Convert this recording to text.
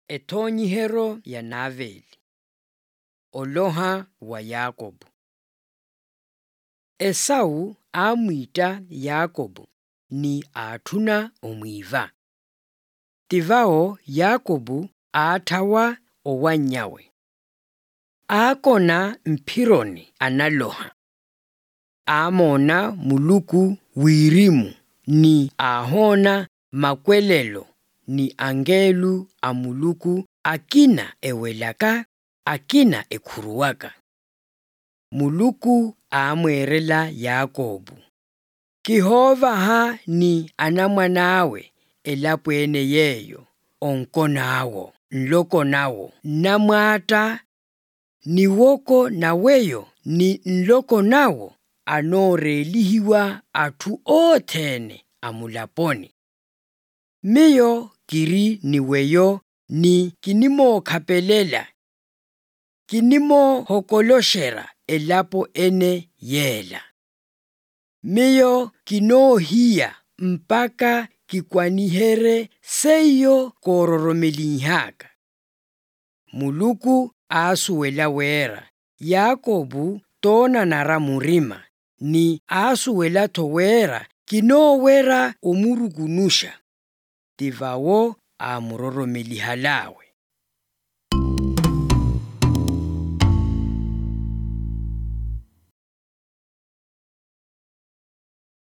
Ethonyihero ya Naveli. Oloha wa Yakobo. Esau amwita Yakobo ni athuna omwiva. Tivao Yakobo athawa owanyawe. Akona mpironi analoha. Amona muluku wirimu ni ahona makwelelo ni angelu amuluku akina ewelaka akina ekhuruwaka. Muluku amwerela Yakobo. Kihovaha ni anamwanawe elapwene yeyo onkonawo nlokonawo namwata niwoko naweyo ni nlokonawo anorelihiwa athu othene amulaponi. Miyo kiri niweyo ni kinimokhapelela kinimohokoloshera elapo ene yela. Miyo kinohiya mpaka kikwanihere seyo kororomelihaka. Muluku asuwela wera Yakobo tona nara murima ni asuwela thowera kinowera omurukunusha. Tivao amuroromelihalawe.